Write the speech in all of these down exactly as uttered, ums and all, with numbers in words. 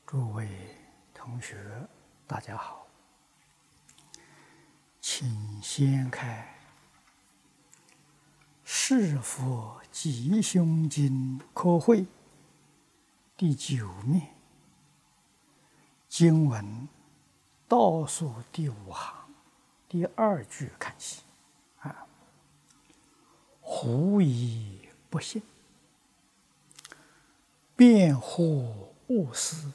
诸位同学，大家好，请掀开《是佛吉凶经科会》第九面经文倒数第五行第二句看起啊，狐疑不信，辩惑勿思，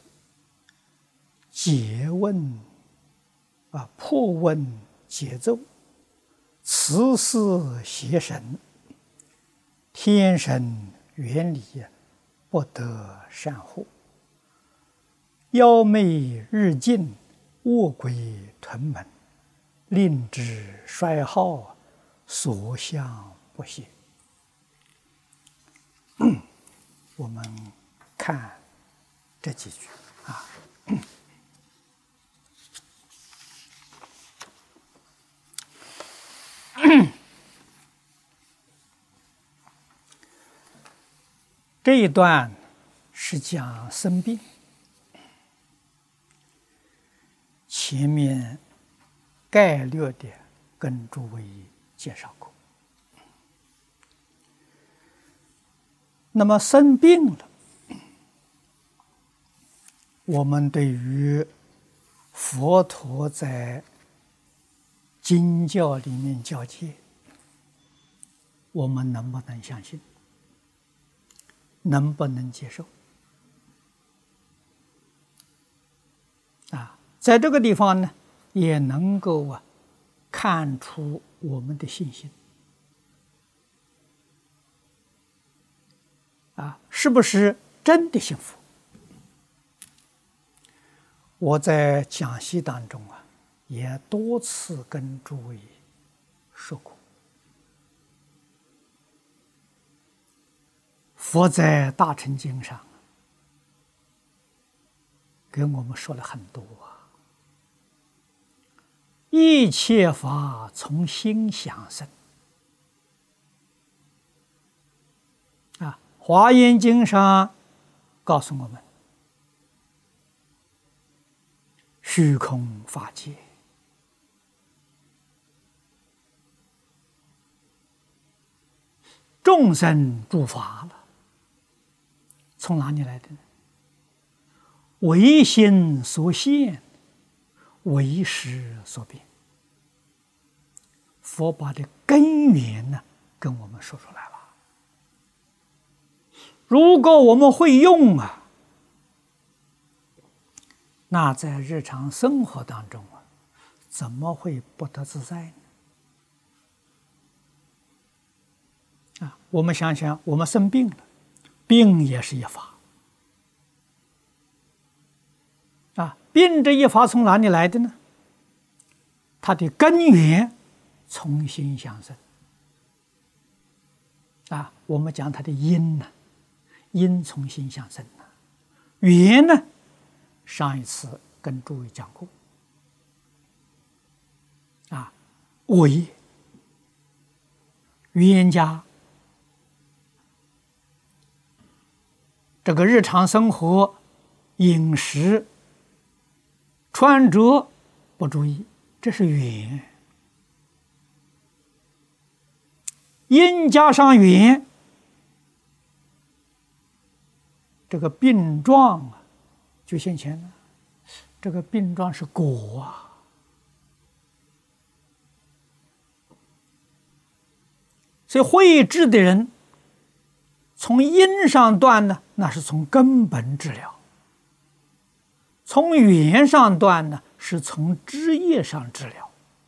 诘问啊，破问解咒，此事邪神，天神原理不得善护，妖魅日进，恶鬼屯门，令之衰耗，所向不懈。我们看这几句啊。这一段是讲生病，前面概略的跟诸位介绍过。那么生病了，我们对于佛陀在经教里面教诫，我们能不能相信？能不能接受？啊，在这个地方呢，也能够啊看出我们的信心。啊，是不是真的幸福？我在讲习当中啊，也多次跟诸位说过，佛在《大乘经》上给我们说了很多啊，一切法从心想生。啊，《华严经》上告诉我们，虚空法界，众生诸法了，从哪里来的呢？唯心所现，唯识所变。佛把这根源呢跟我们说出来了。如果我们会用啊，那在日常生活当中啊，怎么会不得自在呢？啊，我们想想，我们生病了，病也是一法。啊，病这一法从哪里来的呢？它的根源从心想生。啊，我们讲它的因呢，因从心想生呢，缘呢，上一次跟诸位讲过。啊，为冤家，这个日常生活饮食穿着不注意，这是缘。因加上缘，这个病状啊就现前了。这个病状是果啊。所以慧智的人从因上断呢，那是从根本治疗；从缘上断呢，是从枝叶上治疗。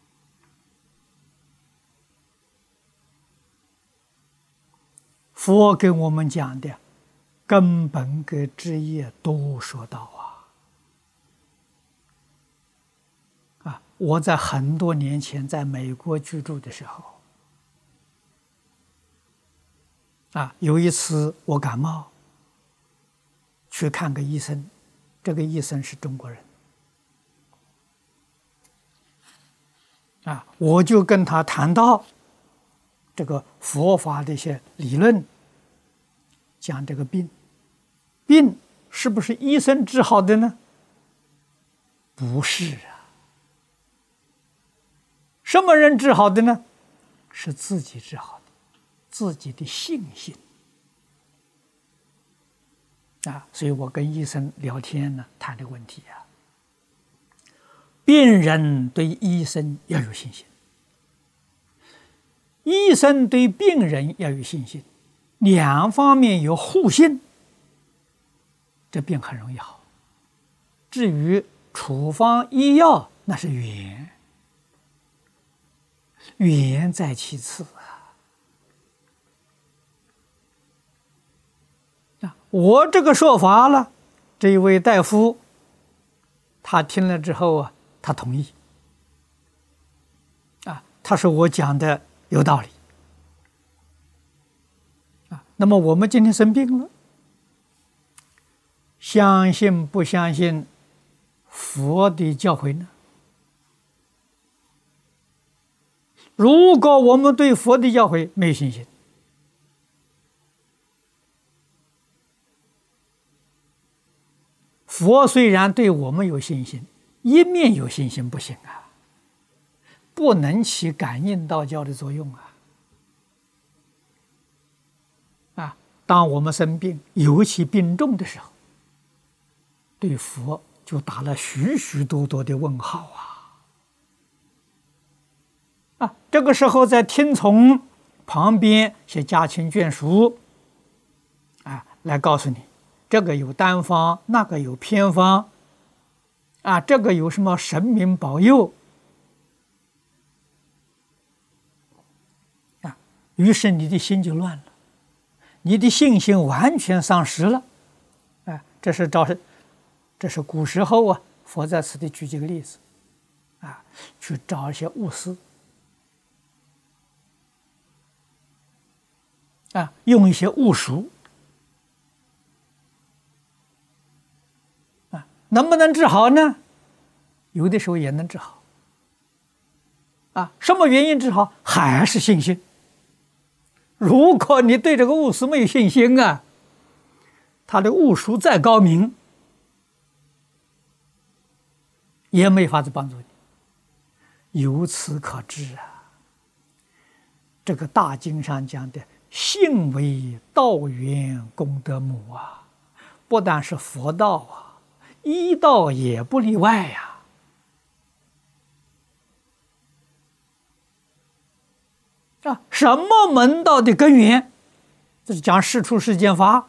佛给我们讲的根本跟枝叶都说到啊。啊，我在很多年前在美国居住的时候，啊，有一次我感冒，去看个医生，这个医生是中国人，啊，我就跟他谈到这个佛法的一些理论，讲这个病，病是不是医生治好的呢？不是啊。什么人治好的呢？是自己治好的，自己的信心啊。所以我跟医生聊天呢，谈这个问题啊，病人对医生要有信心，医生对病人要有信心，两方面有互信，这病很容易好。至于处方医药，那是缘，缘在其次啊。我这个说法了，这一位大夫他听了之后啊，他同意啊，他说我讲的有道理啊。那么我们今天生病了，相信不相信佛的教诲呢？如果我们对佛的教诲没有信心，佛虽然对我们有信心，一面有信心不行啊，不能起感应道教的作用啊。啊，当我们生病，尤其病重的时候，对佛就打了许许多多的问号啊！啊，这个时候在听从旁边写家亲眷属啊，来告诉你，这个有单方，那个有偏方，啊，这个有什么神明保佑啊，于是你的心就乱了，你的信心完全丧失了。啊，这是招是。这是古时候啊，佛在此地举几个例子，啊，去找一些巫师，啊，用一些巫术，啊，能不能治好呢？有的时候也能治好，啊，什么原因治好？还是信心。如果你对这个巫师没有信心啊，他的巫术再高明，也没法子帮助你。由此可知啊，这个大经上讲的信为道源功德母啊，不但是佛道啊，医道也不例外呀、啊。啊，什么门道的根源？这是讲事出世间法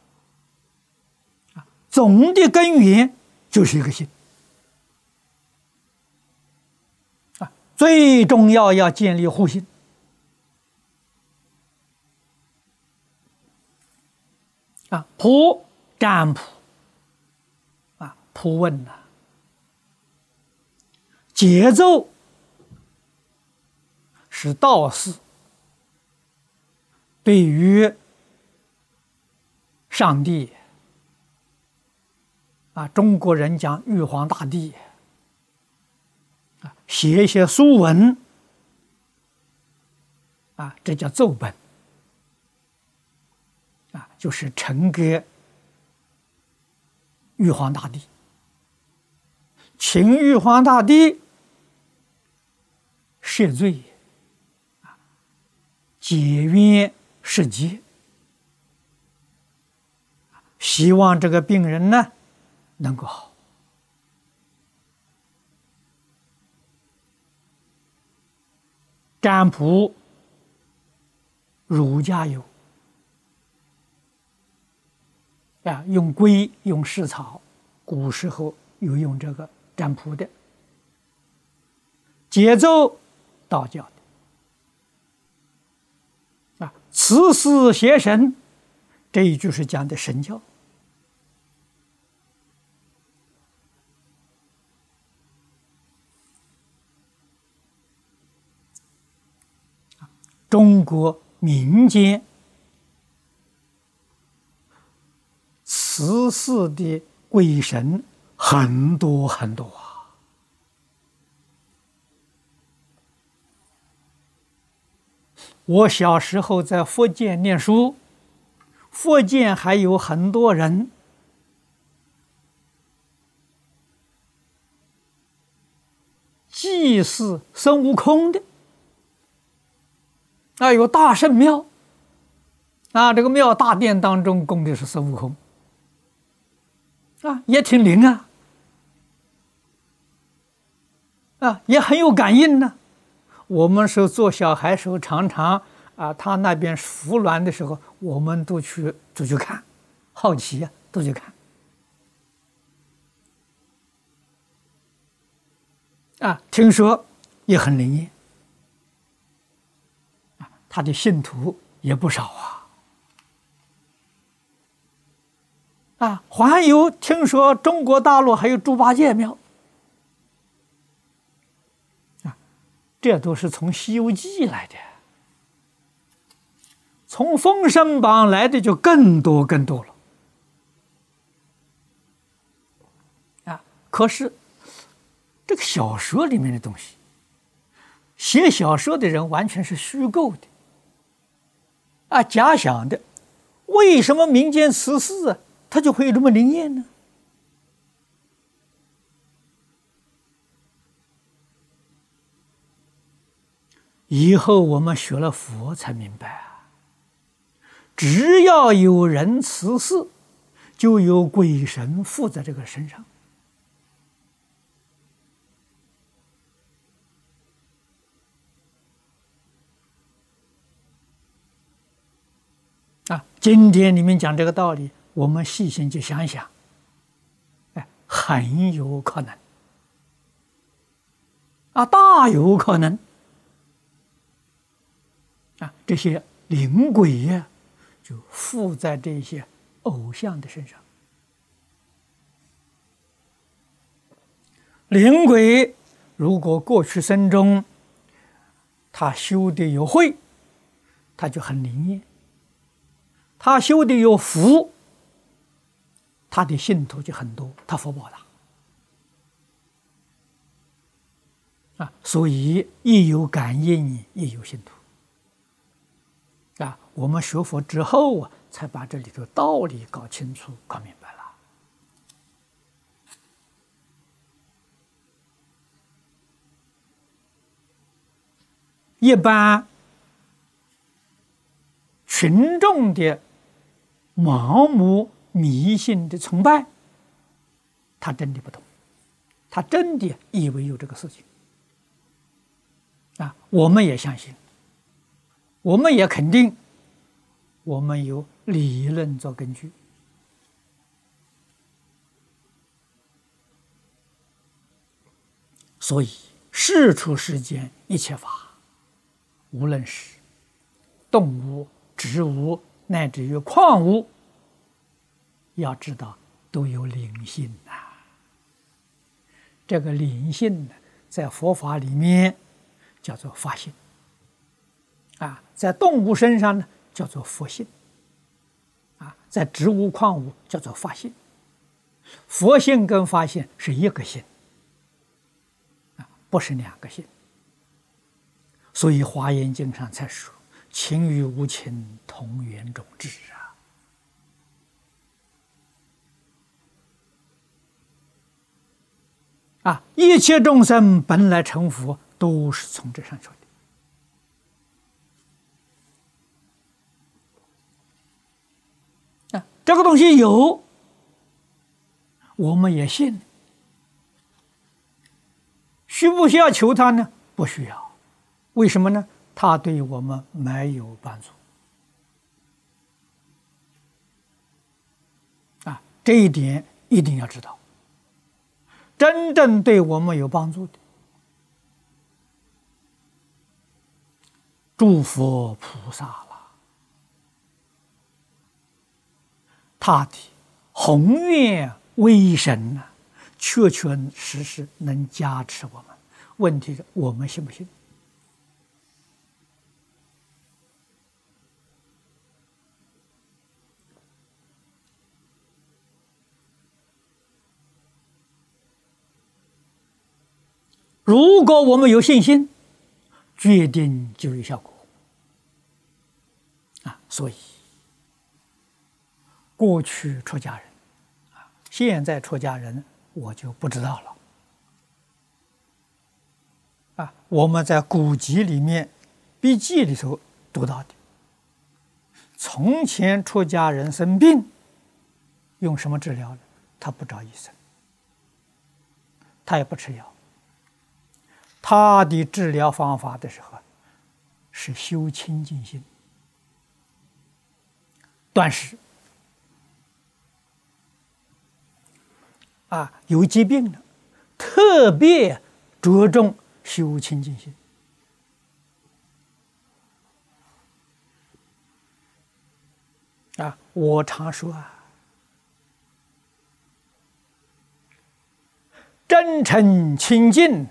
啊，总的根源就是一个心。最重要要建立互信啊，卜占卜啊，卜问呐、啊，节奏是道士对于上帝啊，中国人讲玉皇大帝。写一些书文啊，这叫奏本啊，就是呈给玉皇大帝，请玉皇大帝赦罪啊，解冤释结，希望这个病人呢能够好。占卜，儒家有啊，用龟用蓍草，古时候有用这个占卜的。节奏，道教的啊，辞世邪神，这一句是讲的神教。中国民间辞世的鬼神很多很多啊！我小时候在福建念书，福建还有很多人祭祀孙悟空的，啊，有大圣庙，啊，这个庙大殿当中供的是孙悟空，啊，也挺灵啊，啊，也很有感应呢、啊。我们是做小孩时候，常常啊，他那边服鸾的时候，我们都去都去看，好奇呀、啊，都去看。啊，听说也很灵验，啊，他的信徒也不少啊。啊，还有听说中国大陆还有猪八戒庙，啊，这都是从《西游记》来的，从《封神榜》来的就更多更多了。啊，可是。这个小说里面的东西，写小说的人完全是虚构的，啊，假想的。为什么民间辞世啊，它就会有这么灵验呢？以后我们学了佛才明白啊，只要有人辞世，就有鬼神附在这个身上。啊，经典里面讲这个道理，我们细心去想想，哎，很有可能，啊，大有可能，啊，这些灵鬼呀，就附在这些偶像的身上。灵鬼如果过去生中他修的有慧，他就很灵验。他修的有福，他的信徒就很多，他福报大啊，所以一有感应，一有信徒啊。我们学佛之后啊，才把这里头道理搞清楚、搞明白了。一般群众的盲目迷信的崇拜，他真的不懂，他真的以为有这个事情啊！我们也相信，我们也肯定，我们有理论做根据。所以世出世间一切法，无论是动物、植物乃至于矿物，要知道都有灵性呐、啊。这个灵性呢，在佛法里面叫做法性，啊，在动物身上呢叫做佛性，啊，在植物矿物叫做法性。佛性跟法性是一个性，啊，不是两个性。所以《华严经》上才说：“情与无情，同源种质啊。”啊，一切众生本来成佛，都是从这上说的。啊，这个东西有，我们也信。需不需要求他呢？不需要。为什么呢？他对我们没有帮助。啊，这一点一定要知道。真正对我们有帮助的，诸佛菩萨了，他的宏愿威神呢、啊，确确实实能加持我们。问题是我们信不信？如果我们有信心，决定就有效果啊！所以，过去出家人啊，现在出家人我就不知道了啊，我们在古籍里面、笔记里头读到的。从前出家人生病，用什么治疗呢？他不找医生，他也不吃药，他的治疗方法的时候是修清净心，断食。啊，有疾病了，特别着重修清净心。啊，我常说啊，真诚清净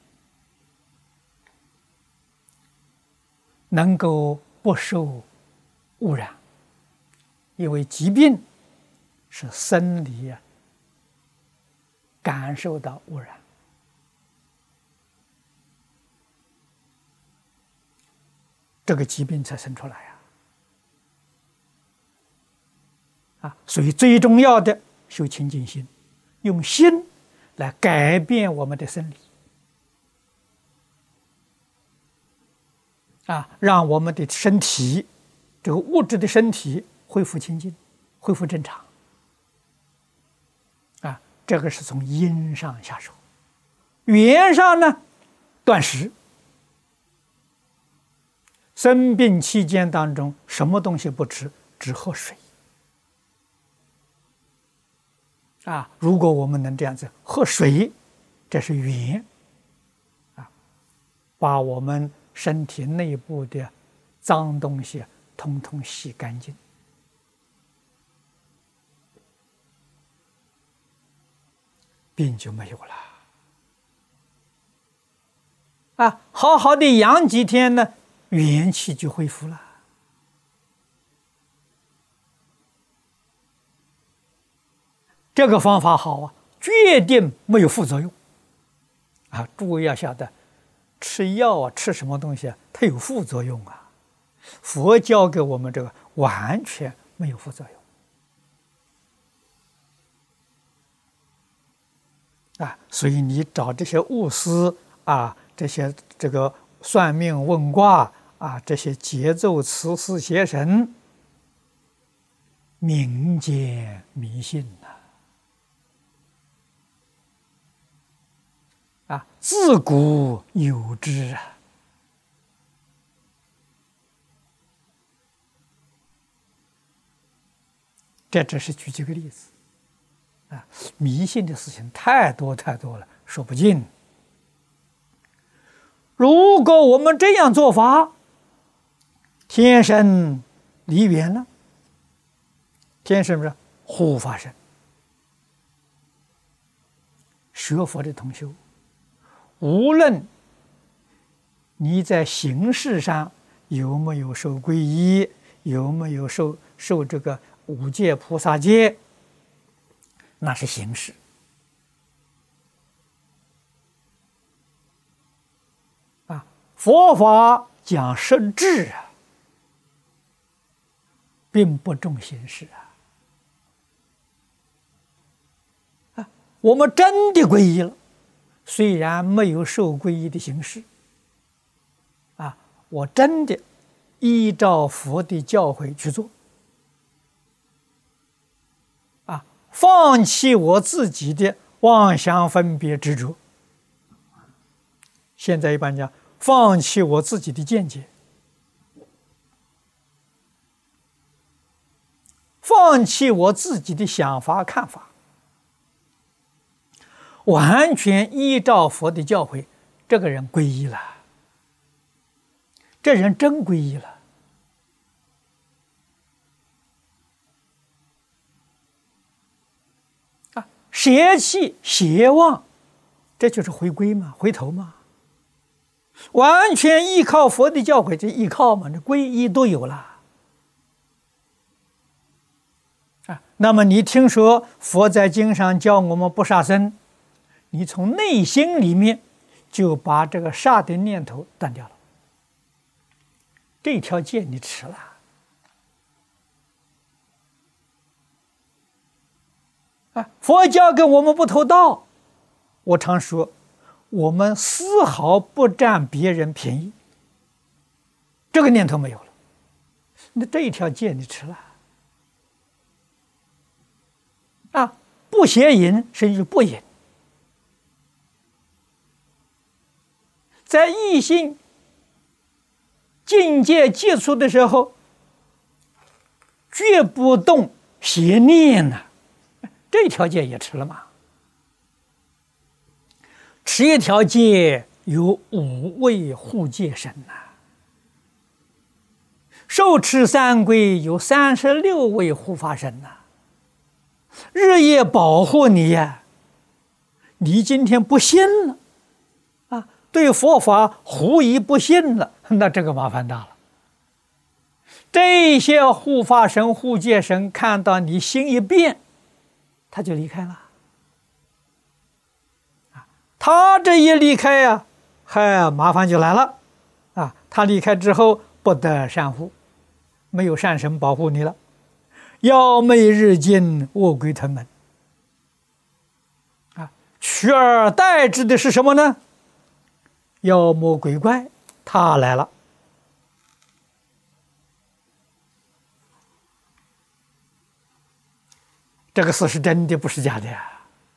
能够不受污染，因为疾病是生理啊感受到污染，这个疾病才生出来呀！啊，所以最重要的修清净心，用心来改变我们的生理，啊，让我们的身体这个物质的身体恢复清净，恢复正常。啊，这个是从因上下手，缘上呢，断食。生病期间当中，什么东西不吃，只喝水。啊，如果我们能这样子喝水，这是缘，啊，把我们身体内部的脏东西统统洗干净，病就没有了。啊，好好的养几天呢，元气就恢复了。这个方法好啊，决定没有副作用。啊，诸位要晓得，吃药啊，吃什么东西啊，它有副作用啊。佛教给我们这个完全没有副作用。啊，所以你找这些巫师啊，这些这个算命问卦啊，这些节奏词师邪神，民间迷信呐、啊。啊，自古有之啊！这只是举几个例子啊，迷信的事情太多太多了，说不尽。如果我们这样做法，天生离缘了，天生是护法神，学佛的同修。无论你在形式上有没有受皈依，有没有受受这个五戒菩萨戒，那是形式。啊，佛法讲实质啊，并不重形式啊。啊，我们真的皈依了。虽然没有受皈依的形式，啊，我真的依照佛的教诲去做，啊，放弃我自己的妄想分别执着。现在一般讲，放弃我自己的见解，放弃我自己的想法看法。完全依照佛的教诲，这个人皈依了，这人真皈依了。啊，舍弃邪妄，这就是回归嘛，回头嘛。完全依靠佛的教诲，这依靠嘛，这皈依都有了。啊，那么你听说佛在经上教我们不杀生，你从内心里面就把这个杀的念头断掉了，这条戒你吃了。啊，佛教给我们不偷盗，我常说， 我们丝毫不占别人便宜，这个念头没有了，那这一条戒你吃了啊！不邪淫，甚至不淫，在异性境界接触的时候，绝不动邪念呐、啊，这条戒也吃了嘛。持一条戒有五位护戒神呐、啊，受持三规有三十六位护法神呐、啊，日夜保护你呀、啊。你今天不信了啊，对佛法狐疑不信了，那这个麻烦大了。这些护法神、护戒神看到你心一变，他就离开了。他这一离开呀、啊，嗨，麻烦就来了啊！他离开之后不得善护，没有善神保护你了，妖魅日进，卧鬼腾门啊！取而代之的是什么呢？妖魔鬼怪，他来了。这个事是真的，不是假的呀。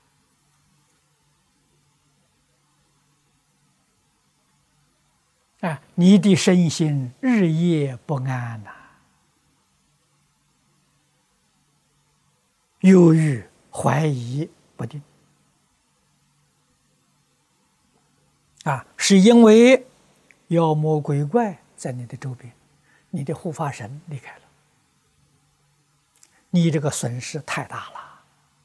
啊，你的身心日夜不安呐、啊，忧郁、怀疑不定啊，是因为妖魔鬼怪在你的周边，你的护法神离开了，你这个损失太大了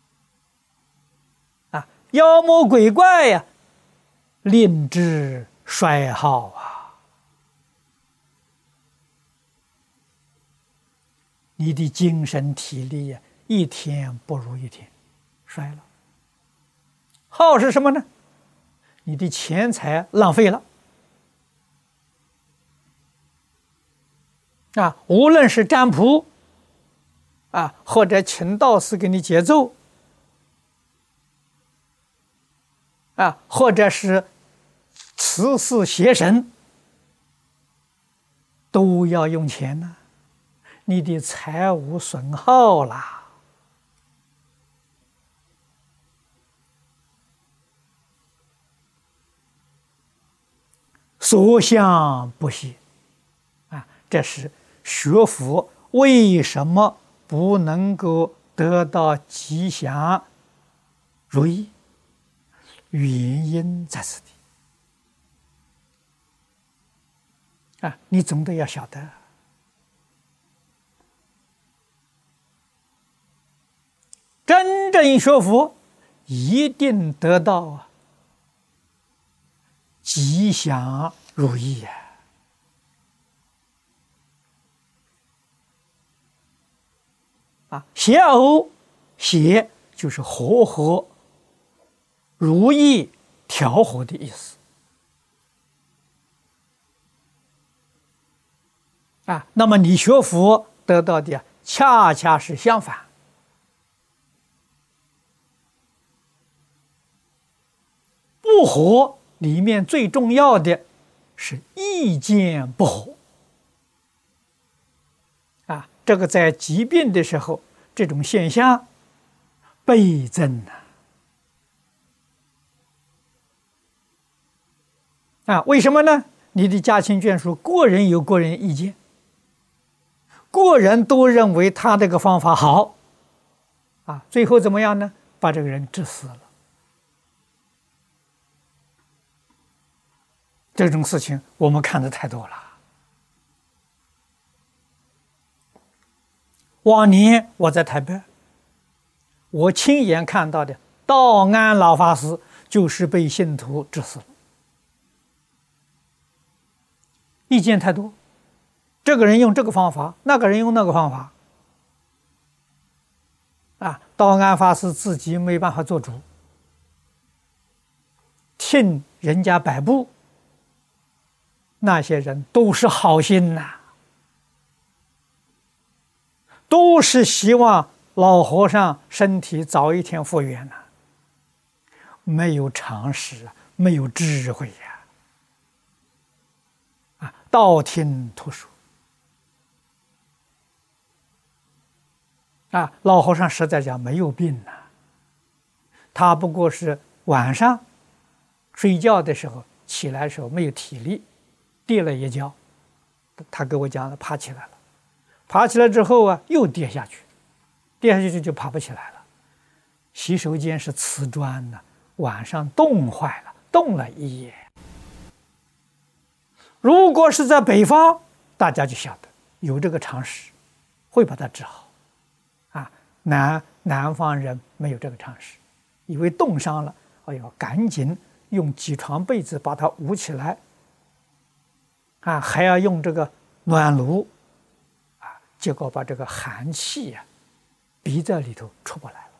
啊！妖魔鬼怪呀、啊，令之衰耗啊！你的精神体力呀、啊，一天不如一天，衰了。耗是什么呢？你的钱财浪费了啊！无论是占卜啊，或者请道士给你解咒啊，或者是慈祀邪神，都要用钱呢、啊。你的财物损耗啦，所向不息啊！这是学佛为什么不能够得到吉祥如意，原因在此地啊！你总得要晓得。真正学佛，一定得到吉祥如意呀！啊，邪偶，邪就是和合、如意、调和的意思啊。那么你学佛得到的恰恰是相反。不和里面最重要的是意见不合啊，这个在疾病的时候，这种现象倍增呐啊！为什么呢？你的家亲眷属个人有个人意见，个人都认为他这个方法好啊，最后怎么样呢？把这个人治死了。这种事情我们看的太多了。往年我在台北，我亲眼看到的道安老法师就是被信徒治死了。意见太多，这个人用这个方法，那个人用那个方法，啊，道安法师自己没办法做主，听人家摆布。那些人都是好心呐、啊，都是希望老和尚身体早一天复原呐、啊，没有常识， 没有智慧呀！啊，道听途说。啊，老和尚实在讲没有病呐、啊，他不过是晚上睡觉的时候起来的时候没有体力，跌了一跤。他给我讲了，爬起来了，爬起来之后啊，又跌下去，跌下去就爬不起来了。洗手间是瓷砖的，晚上冻坏了，冻了一夜。如果是在北方，大家就晓得有这个常识，会把它治好。啊，南南方人没有这个常识，以为冻伤了，哎呦，赶紧用几床被子把它捂起来，啊，还要用这个暖炉，啊，结果把这个寒气呀、啊，逼在里头出不来了，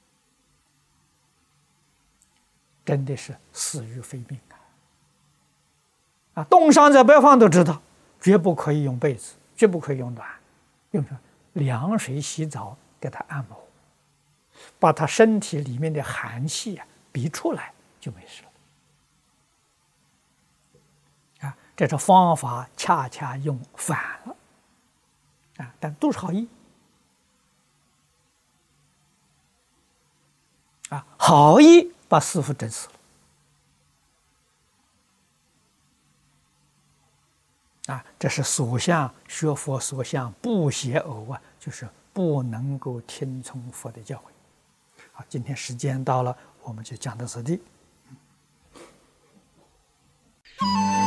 真的是死于非命啊！啊，冻伤在北方都知道，绝不可以用被子，绝不可以用暖，用什么凉水洗澡，给他按摩，把他身体里面的寒气啊逼出来，就没事了。啊，这是方法恰恰用反了，啊，但都是好意。啊，好意把师父整死了。啊，这是所向学佛所向不邪偶啊，就是不能够听从佛的教诲。好，今天时间到了，我们就讲到此地。